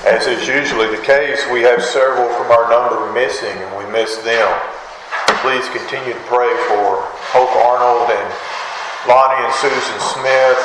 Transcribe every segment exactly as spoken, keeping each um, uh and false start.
As is usually the case, we have several from our number missing, and we miss them. Please continue to pray for Hope Arnold and Lonnie and Susan Smith.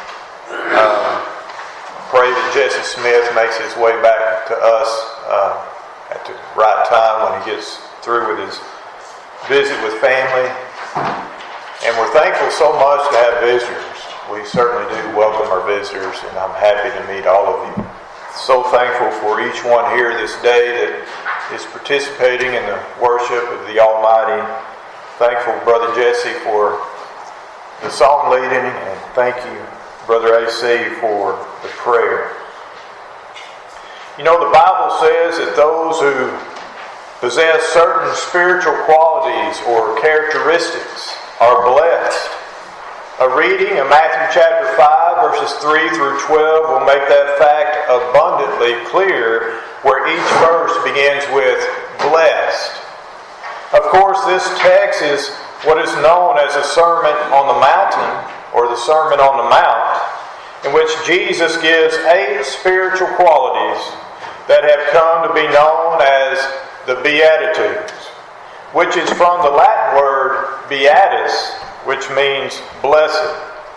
Um, pray that Jesse Smith makes his way back to us uh, at the right time when he gets through with his visit with family. And we're thankful so much to have visitors. We certainly do welcome our visitors, and I'm happy to meet all of you. So thankful for each one here this day that is participating in the worship of the Almighty. Thankful, Brother Jesse, for the song leading, and thank you, Brother A C, for the prayer. You know, the Bible says that those who possess certain spiritual qualities or characteristics are blessed. A reading of Matthew chapter five, verses three through twelve will make that fact abundantly clear, where each verse begins with blessed. Of course, this text is what is known as the Sermon on the Mountain, or the Sermon on the Mount, in which Jesus gives eight spiritual qualities that have come to be known as the Beatitudes, which is from the Latin word beatus, which means blessed.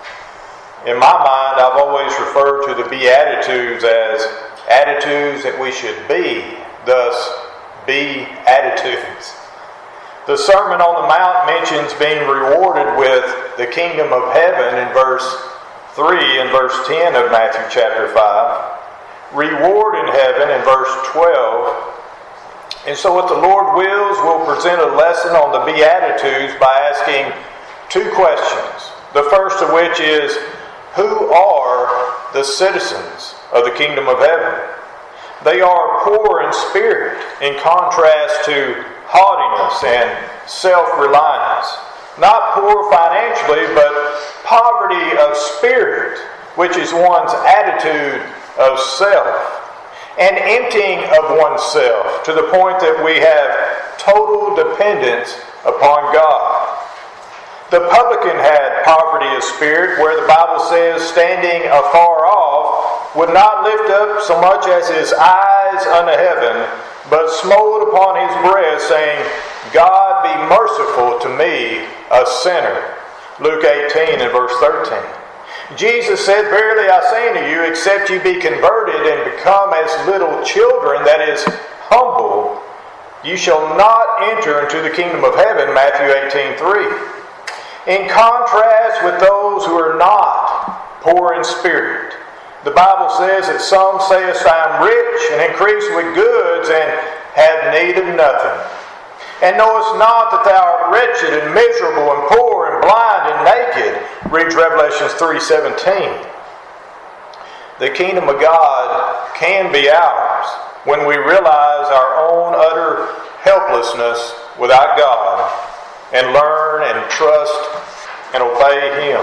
In my mind, I've always referred to the Beatitudes as attitudes that we should be, thus be attitudes. The Sermon on the Mount mentions being rewarded with the kingdom of heaven in verse three and verse ten of Matthew chapter five, reward in heaven in verse twelve. And so what the Lord wills, we'll present a lesson on the Beatitudes by asking two questions. The first of which is, who are the citizens of the kingdom of heaven? They are poor in spirit, in contrast to haughtiness and self-reliance. Not poor financially, but poverty of spirit, which is one's attitude of self, and emptying of oneself to the point that we have total dependence upon God. The publican had poverty of spirit, where the Bible says, standing afar off, would not lift up so much as his eyes unto heaven, but smote upon his breast, saying, God be merciful to me, a sinner. Luke eighteen and verse thirteen. Jesus said, verily I say unto you, except you be converted and become as little children, that is, humble, you shall not enter into the kingdom of heaven, Matthew eighteen three. In contrast with those who are not poor in spirit, the Bible says that some sayest, I am rich and increase with goods and have need of nothing. And knowest not that thou art wretched and miserable and poor and blind and naked, reads Revelation three seventeen. The kingdom of God can be ours when we realize our own utter helplessness without God, and learn and trust and obey Him.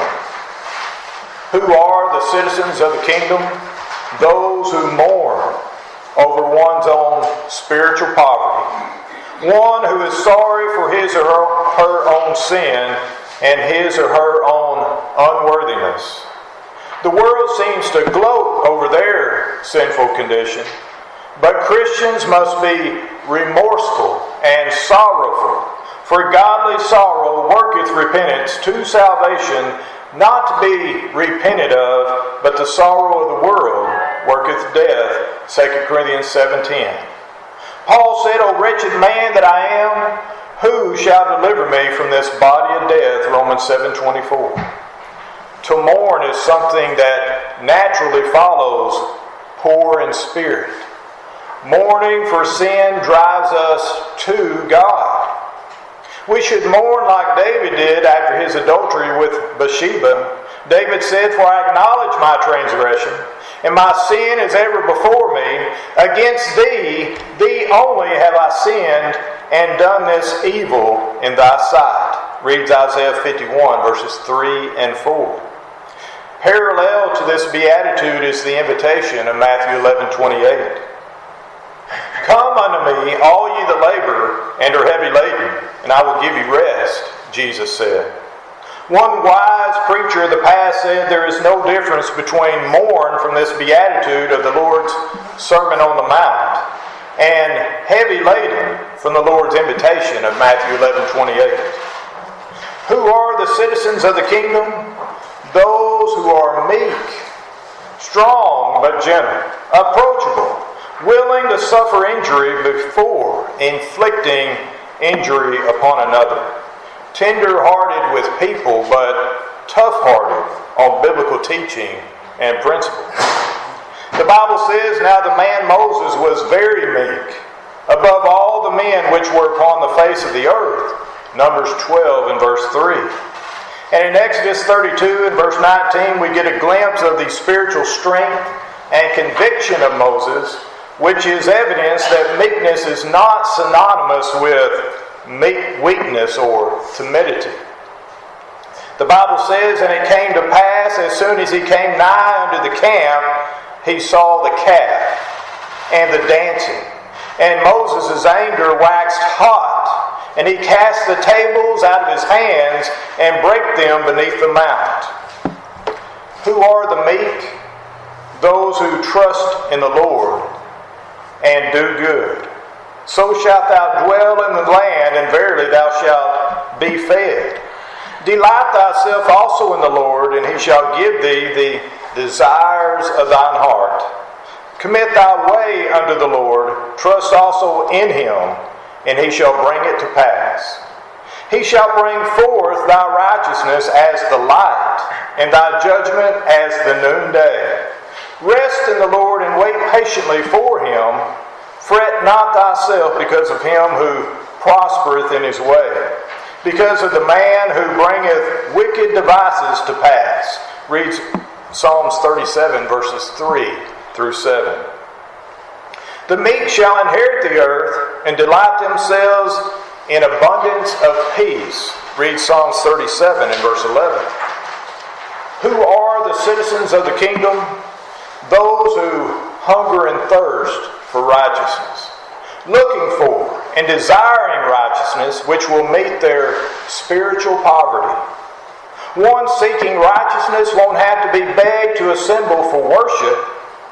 Who are the citizens of the kingdom? Those who mourn over one's own spiritual poverty. One who is sorry for his or her own sin and his or her own unworthiness. The world seems to gloat over their sinful condition, but Christians must be remorseful and sorrowful. For godly sorrow worketh repentance to salvation, not to be repented of, but the sorrow of the world worketh death, Second Corinthians seven ten. Paul said, O wretched man that I am, who shall deliver me from this body of death, Romans seven twenty-four. To mourn is something that naturally follows poor in spirit. Mourning for sin drives us to God. We should mourn like David did after his adultery with Bathsheba. David said, For I acknowledge my transgression, and my sin is ever before me. Against thee, thee only have I sinned, and done this evil in thy sight. Reads Isaiah fifty-one, verses three and four. Parallel to this beatitude is the invitation of Matthew eleven twenty-eight. Come unto me, all ye that labor and are heavy laden, and I will give you rest, Jesus said. One wise preacher of the past said there is no difference between mourn from this beatitude of the Lord's Sermon on the Mount and heavy laden from the Lord's invitation of Matthew eleven twenty-eight. Who are the citizens of the kingdom? Those who are meek, strong but gentle, approachable, willing to suffer injury before inflicting injury upon another, tender-hearted with people but tough-hearted on biblical teaching and principle. The Bible says, "Now the man Moses was very meek, above all the men which were upon the face of the earth." Numbers twelve and verse three. And in Exodus thirty-two and verse nineteen, we get a glimpse of the spiritual strength and conviction of Moses, which is evidence that meekness is not synonymous with weakness or timidity. The Bible says, "And it came to pass, as soon as he came nigh unto the camp, he saw the calf and the dancing. And Moses' anger waxed hot, and he cast the tables out of his hands and brake them beneath the mount." Who are the meek? Those who trust in the Lord and do good. "So shalt thou dwell in the land, and verily thou shalt be fed. Delight thyself also in the Lord, and he shall give thee the desires of thine heart. Commit thy way unto the Lord, trust also in him, and he shall bring it to pass. He shall bring forth thy righteousness as the light, and thy judgment as the noonday. Rest in the Lord, and wait patiently for him. Fret not thyself because of him who prospereth in his way, because of the man who bringeth wicked devices to pass." Read Psalms thirty-seven, verses three through seven. "The meek shall inherit the earth, and delight themselves in abundance of peace." Read Psalms thirty-seven and verse eleven. Who are the citizens of the kingdom? Those who hunger and thirst for righteousness, looking for and desiring righteousness, which will meet their spiritual poverty. One seeking righteousness won't have to be begged to assemble for worship.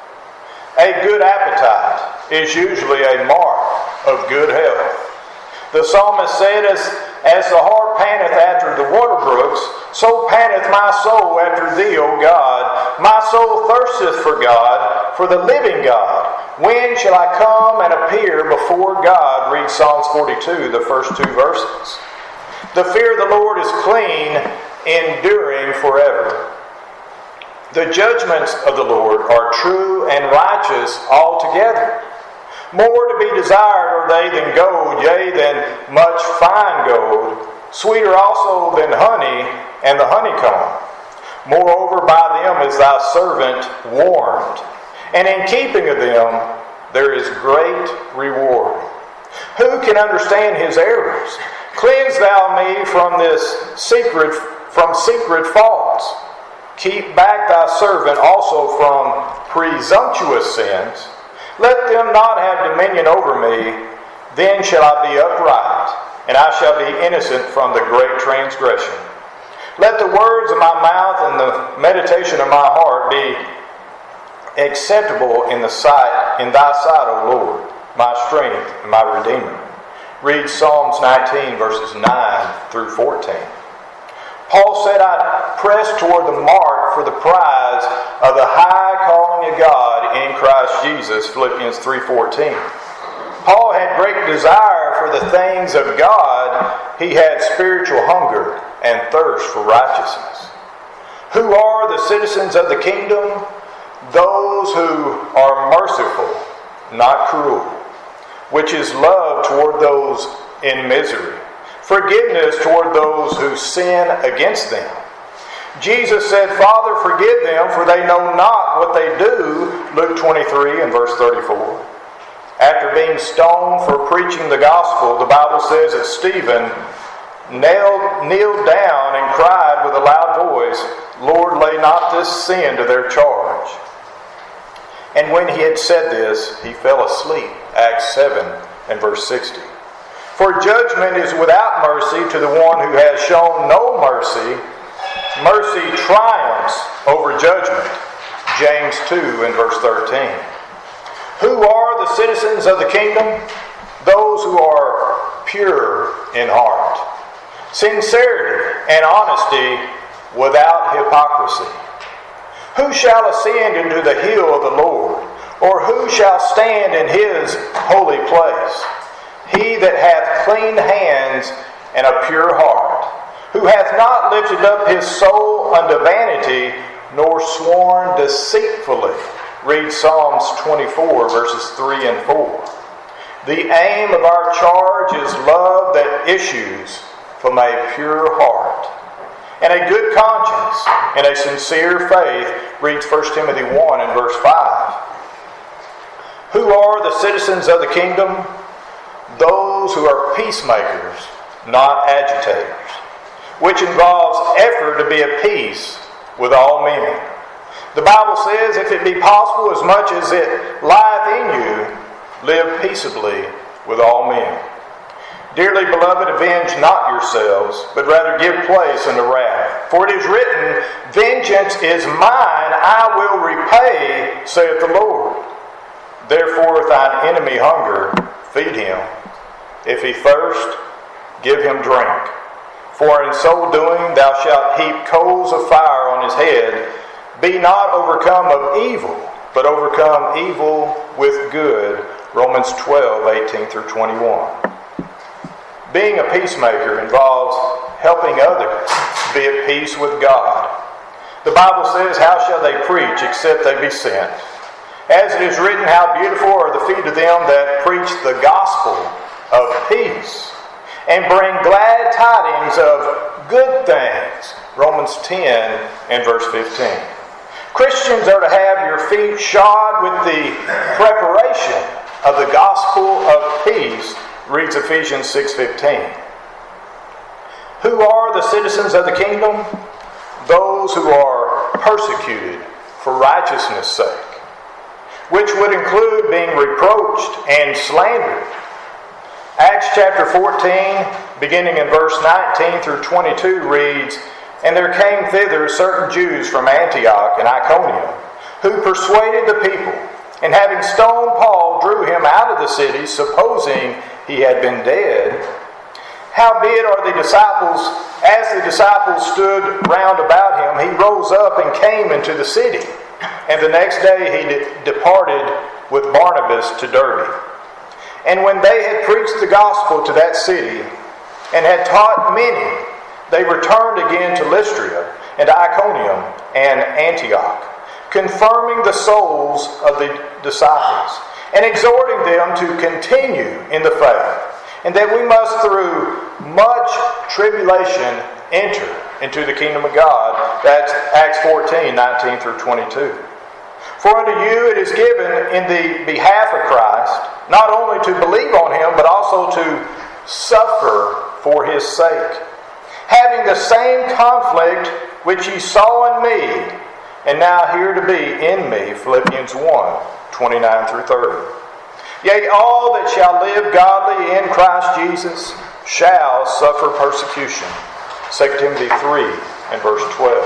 A good appetite is usually a mark of good health. The psalmist said, as, as the hart panteth after the water brooks, so panteth my soul after thee, O God. My soul thirsteth for God, for the living God. When shall I come and appear before God? Read Psalms forty-two, the first two verses. The fear of the Lord is clean, enduring forever. The judgments of the Lord are true and righteous altogether. More to be desired are they than gold, yea, than much fine gold, sweeter also than honey and the honeycomb. Moreover, by them is thy servant warned, and in keeping of them there is great reward. Who can understand his errors? Cleanse thou me from this secret, from secret faults. Keep back thy servant also from presumptuous sins. Let them not have dominion over me. Then shall I be upright, and I shall be innocent from the great transgression. Let the words of my mouth and the meditation of my heart be acceptable in the sight, in thy sight, O Lord, my strength and my Redeemer. Read Psalms nineteen, verses nine through fourteen. Paul said, "I press toward the mark for the prize of the high calling of God in Christ Jesus." Philippians three fourteen. Paul had great desire for the things of God. He had spiritual hunger and thirst for righteousness. Who are the citizens of the kingdom? Those who are merciful, not cruel, which is love toward those in misery, forgiveness toward those who sin against them. Jesus said, "Father, forgive them, for they know not what they do." Luke twenty-three and verse thirty-four. After being stoned for preaching the gospel, the Bible says that Stephen knelt, kneeled down and cried with a loud voice, "Lord, lay not this sin to their charge." And when he had said this, he fell asleep. Acts seven and verse sixty. For judgment is without mercy to the one who has shown no mercy, mercy triumphs over judgment. James two and verse thirteen. Who are the citizens of the kingdom? Those who are pure in heart. Sincerity and honesty without hypocrisy. Who shall ascend into the hill of the Lord? Or who shall stand in his holy place? He that hath clean hands and a pure heart, who hath not lifted up his soul unto vanity, nor sworn deceitfully. Read Psalms twenty-four, verses three and four. The aim of our charge is love that issues from a pure heart, and a good conscience, and a sincere faith. Read First Timothy one and verse five. Who are the citizens of the kingdom? Those who are peacemakers, not agitators, which involves effort to be at peace with all men. The Bible says, if it be possible, as much as it lieth in you, live peaceably with all men. Dearly beloved, avenge not yourselves, but rather give place unto wrath. For it is written, vengeance is mine, I will repay, saith the Lord. Therefore, if thine enemy hunger, feed him. If he thirst, give him drink. For in so doing thou shalt heap coals of fire on his head. Be not overcome of evil, but overcome evil with good. Romans twelve, eighteen through twenty-one. Being a peacemaker involves helping others be at peace with God. The Bible says, how shall they preach except they be sent? As it is written, how beautiful are the feet of them that preach the gospel of peace and bring glad tidings of good things. Romans ten and verse fifteen. Christians are to have your feet shod with the preparation of the gospel of peace. Reads Ephesians six fifteen. Who are the citizens of the kingdom? Those who are persecuted for righteousness' sake, which would include being reproached and slandered. Acts chapter fourteen, beginning in verse nineteen through twenty-two, reads, And there came thither certain Jews from Antioch and Iconium, who persuaded the people, and having stoned Paul, drew him out of the city, supposing he had been dead. Howbeit are the disciples, as the disciples stood round about him, he rose up and came into the city. And the next day he de- departed with Barnabas to Derbe. And when they had preached the gospel to that city, and had taught many, they returned again to Lystra, and Iconium, and Antioch, confirming the souls of the disciples, and exhorting them to continue in the faith, and that we must through much tribulation enter into the kingdom of God. That's Acts fourteen, nineteen through twenty-two. For unto you it is given in the behalf of Christ, not only to believe on him, but also to suffer for his sake, having the same conflict which ye saw in me, and now here to be in me. Philippians one, twenty-nine through thirty. Yea, all that shall live godly in Christ Jesus shall suffer persecution. Second Timothy three and verse twelve.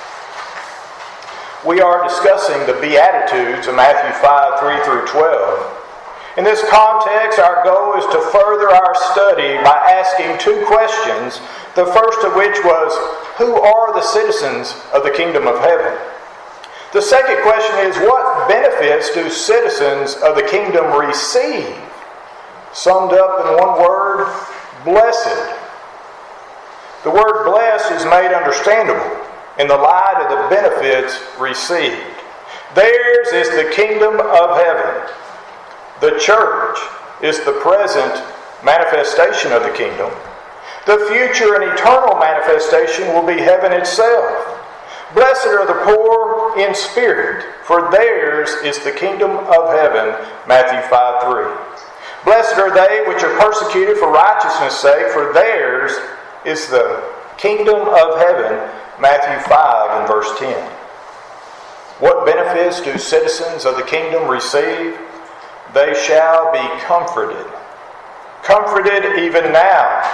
We are discussing the Beatitudes of Matthew five, three through twelve. In this context, our goal is to further our study by asking two questions, the first of which was, who are the citizens of the kingdom of heaven? The second question is, what benefits do citizens of the kingdom receive? Summed up in one word, blessed. The word blessed is made understandable in the light of the benefits received. Theirs is the kingdom of heaven. The church is the present manifestation of the kingdom. The future and eternal manifestation will be heaven itself. Blessed are the poor in spirit, for theirs is the kingdom of heaven. Matthew five three. Blessed are they which are persecuted for righteousness' sake, for theirs is the kingdom of heaven. Matthew five and verse ten. What benefits do citizens of the kingdom receive? They shall be comforted. Comforted even now.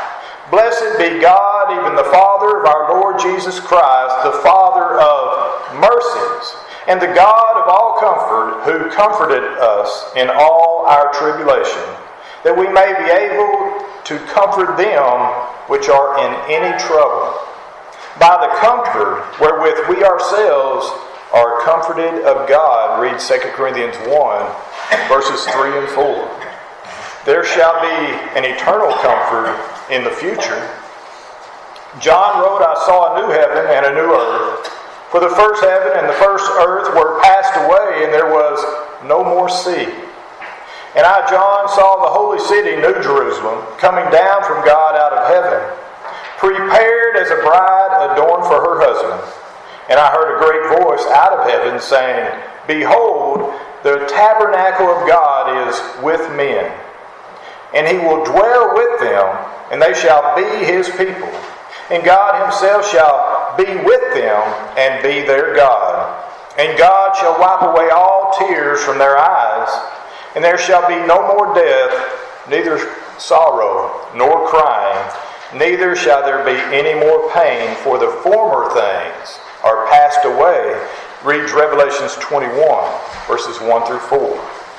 Blessed be God, even the Father of our Lord Jesus Christ, the Father of mercies, and the God of all comfort, who comforted us in all our tribulation, that we may be able to comfort them which are in any trouble, by the comfort wherewith we ourselves are comforted of God. Read Second Corinthians one, verses three and four. There shall be an eternal comfort in the future. John wrote, I saw a new heaven and a new earth. For the first heaven and the first earth were passed away, and there was no more sea. And I, John, saw the holy city, New Jerusalem, coming down from God out of heaven, prepared as a bride adorned for her husband. And I heard a great voice out of heaven saying, Behold, the tabernacle of God is with men, and he will dwell with them, and they shall be his people. And God himself shall be with them, and be their God. And God shall wipe away all tears from their eyes, and there shall be no more death, neither sorrow nor crying, neither shall there be any more pain, for the former things are passed away. Read Revelations twenty-one, verses one through four.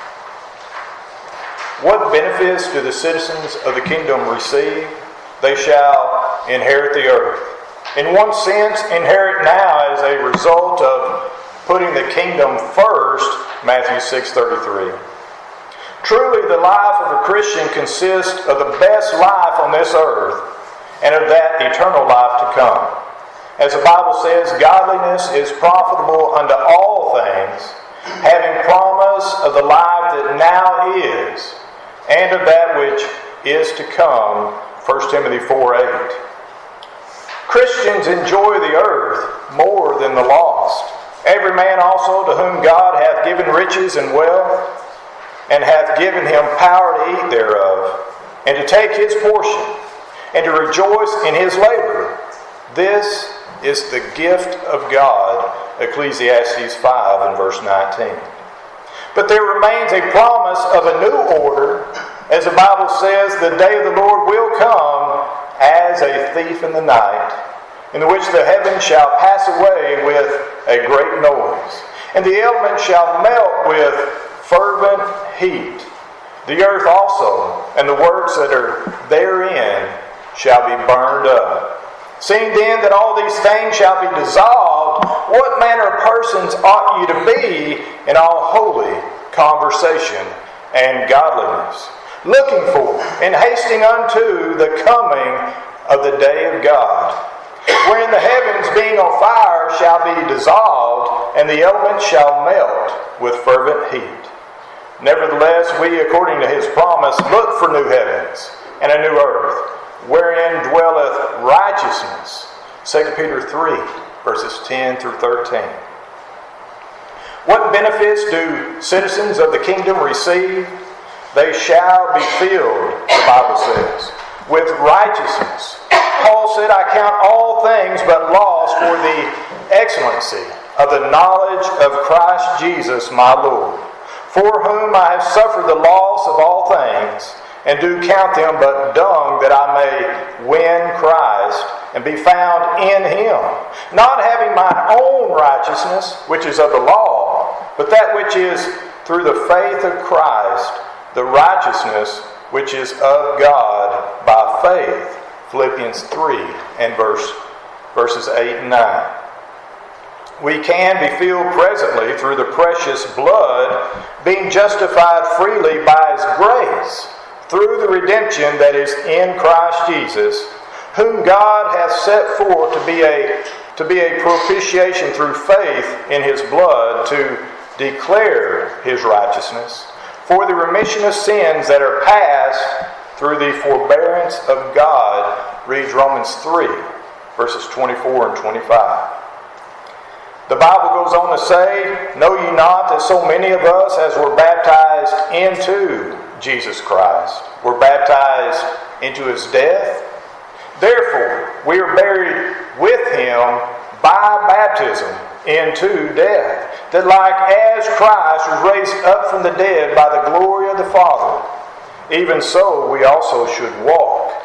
What benefits do the citizens of the kingdom receive? They shall inherit the earth. In one sense, inherit now as a result of putting the kingdom first, Matthew six thirty-three. Truly, the life of a Christian consists of the best life on this earth and of that eternal life to come. As the Bible says, godliness is profitable unto all things, having promise of the life that now is, and of that which is to come, First Timothy four eight. Christians enjoy the earth more than the lost. Every man also to whom God hath given riches and wealth, and hath given him power to eat thereof, and to take his portion, and to rejoice in his labor. This is the gift of God, Ecclesiastes five and verse nineteen. But there remains a promise of a new order, as the Bible says, the day of the Lord will come as a thief in the night, in which the heavens shall pass away with a great noise, and the elements shall melt with fervent heat. The earth also, and the works that are therein, shall be burned up. Seeing then that all these things shall be dissolved, what manner of persons ought ye to be in all holy conversation and godliness, looking for and hasting unto the coming of the day of God, wherein the heavens being on fire shall be dissolved, and the elements shall melt with fervent heat. Nevertheless, we, according to his promise, look for new heavens and a new earth, wherein dwelleth righteousness. Second Peter three, verses ten through thirteen. What benefits do citizens of the kingdom receive? They shall be filled, the Bible says, with righteousness. Paul said, I count all things but loss for the excellency of the knowledge of Christ Jesus my Lord, for whom I have suffered the loss of all things, and do count them but dung, that I may win Christ, and be found in him, not having mine own righteousness, which is of the law, but that which is through the faith of Christ, the righteousness which is of God by faith. Philippians three and verse verses eight and nine. We can be filled presently through the precious blood, being justified freely by his grace, through the redemption that is in Christ Jesus, whom God hath set forth to be a to be a propitiation through faith in his blood, to declare his righteousness, for the remission of sins that are past through the forbearance of God. Read Romans three, verses twenty-four and twenty-five. The Bible goes on to say, Know ye not that so many of us as were baptized into Jesus Christ were baptized into his death? Therefore, we are buried with him by baptism into death, that like as Christ was raised up from the dead by the glory of the Father, even so we also should walk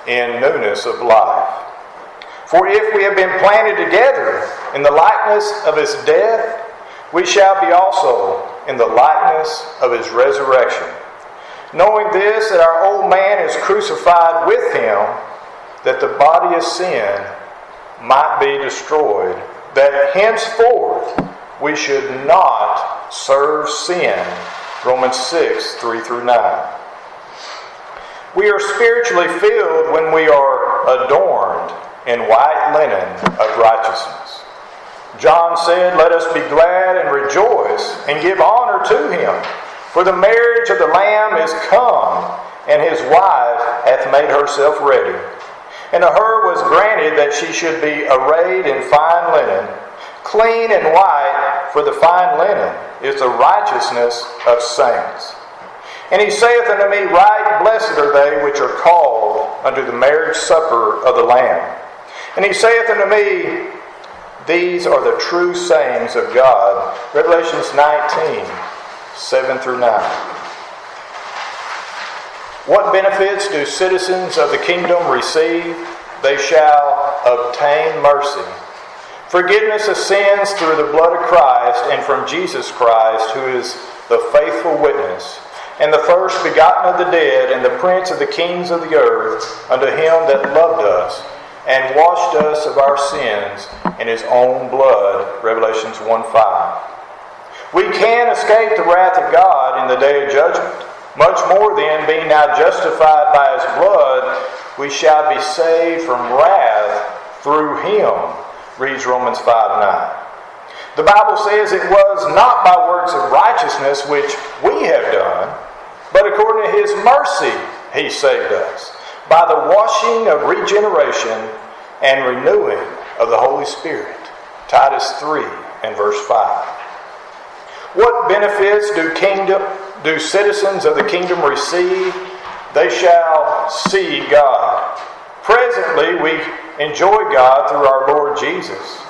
in newness of life. For if we have been planted together in the likeness of his death, we shall be also in the likeness of his resurrection. Knowing this, that our old man is crucified with him, that the body of sin might be destroyed, that henceforth we should not serve sin. Romans six, three through nine. We are spiritually filled when we are adorned in white linen of righteousness. John said, "Let us be glad and rejoice and give honor to him. For the marriage of the Lamb is come, and his wife hath made herself ready. And to her was granted that she should be arrayed in fine linen, clean and white, for the fine linen is the righteousness of saints. And he saith unto me, Right blessed are they which are called unto the marriage supper of the Lamb. And he saith unto me, These are the true sayings of God." Revelations nineteen, seven through nine. What benefits do citizens of the kingdom receive? They shall obtain mercy, forgiveness of sins through the blood of Christ and from Jesus Christ, who is the faithful witness, and the first begotten of the dead, and the prince of the kings of the earth, unto him that loved us, and washed us of our sins in his own blood. Revelations one five. We can escape the wrath of God in the day of judgment. Much more then, being now justified by his blood, we shall be saved from wrath through him. Reads Romans five nine. The Bible says it was not by works of righteousness which we have done, but according to his mercy he saved us, by the washing of regeneration and renewing of the Holy Spirit. Titus three and verse five. What benefits do kingdom do citizens of the kingdom receive? They shall see God. Presently we enjoy God through our Lord Jesus.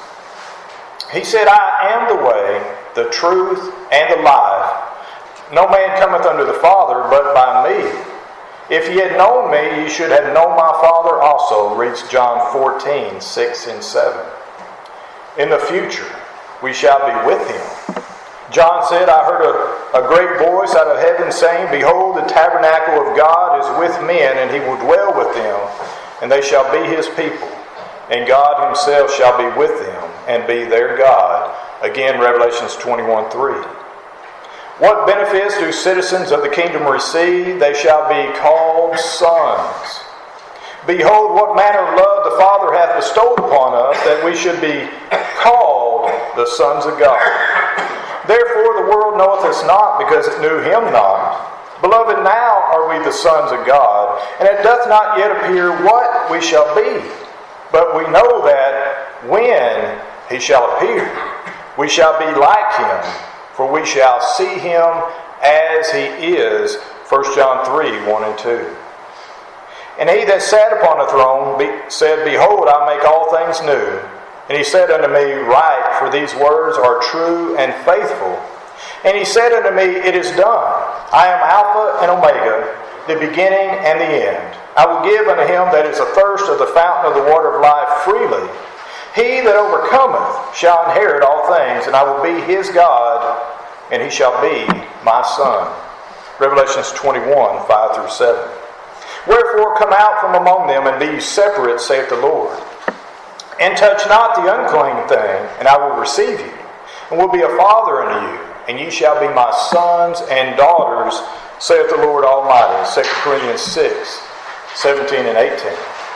He said, "I am the way, the truth, and the life. No man cometh unto the Father but by me. If ye had known me, ye should have known my Father also." Reads John fourteen, six and seven. In the future, we shall be with him. John said, "I heard a, a great voice out of heaven saying, Behold, the tabernacle of God is with men, and he will dwell with them, and they shall be his people. And God himself shall be with them, and be their God." Again, Revelations twenty-one three. What benefits do citizens of the kingdom receive? They shall be called sons. "Behold, what manner of love the Father hath bestowed upon us, that we should be called the sons of God. Therefore the world knoweth us not, because it knew him not. Beloved, now are we the sons of God, and it doth not yet appear what we shall be. But we know that when he shall appear, we shall be like him, for we shall see him as he is." First John three, one and two. "And he that sat upon the throne said, Behold, I make all things new. And he said unto me, Write, for these words are true and faithful. And he said unto me, It is done. I am Alpha and Omega, the beginning and the end. I will give unto him that is athirst of the fountain of the water of life freely. He that overcometh shall inherit all things, and I will be his God, and he shall be my son." Revelations twenty-one, five through seven. "Wherefore come out from among them, and be ye separate, saith the Lord. And touch not the unclean thing, and I will receive you, and will be a father unto you, and ye shall be my sons and daughters, saith the Lord Almighty." Second Corinthians six, seventeen and eighteen.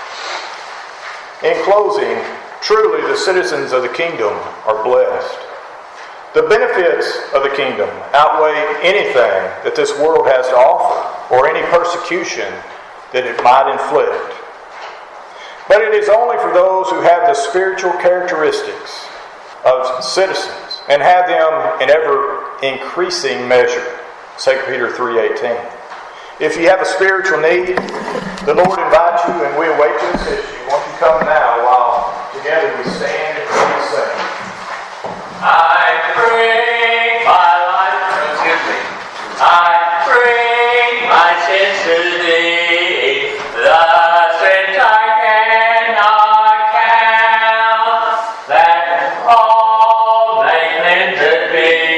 In closing, truly the citizens of the kingdom are blessed. The benefits of the kingdom outweigh anything that this world has to offer, or any persecution that it might inflict. But it is only for those who have the spiritual characteristics of citizens and have them in ever increasing measure. Second Peter three eighteen. If you have a spiritual need, the Lord invites you, and we await to assist you. Won't you come now while together we stand and we sing. I bring my life, excuse me. I bring my sins to thee, thus in be